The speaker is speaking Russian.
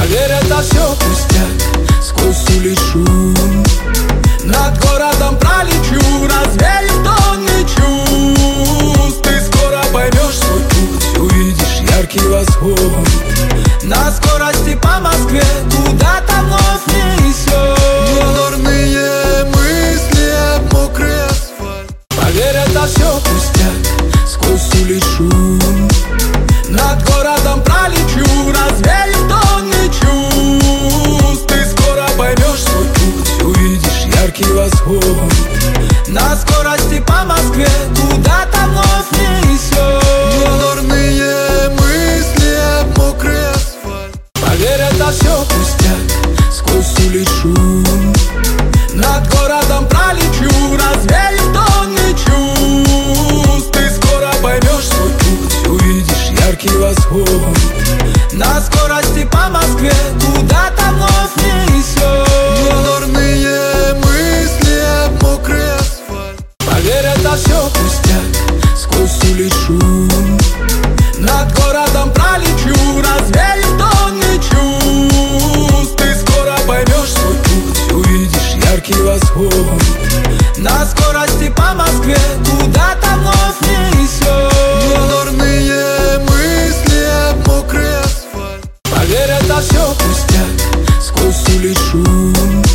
Поверь, это все пустяк, сквозь улиц шум. Над городом пролечу, развею тонны чувств. Ты скоро поймешь свой путь, увидишь яркий восход. На скорости по Москве куда-то вновь несет дурные мысли об мокрый асфальт. Поверь, это все пустяк, сквозь улиц шум. Над городом пролечу, развею тонны чувств. Ты скоро поймешь свой путь, увидишь яркий восход. На скорости по Москве куда-то вновь несет дурные мысли об мокрый асфальт. Поверь, это все пустяк, сквозь улиц шум. Над городом пролечу, развею тонны чувств. Ты скоро поймешь свой путь, увидишь яркий восход. На скорости по Москве куда-то вновь несет дурные мысли об мокрый асфальт. Поверь, это все пустяк, сквозь улиц шум. Над городом пролечу, развею тонны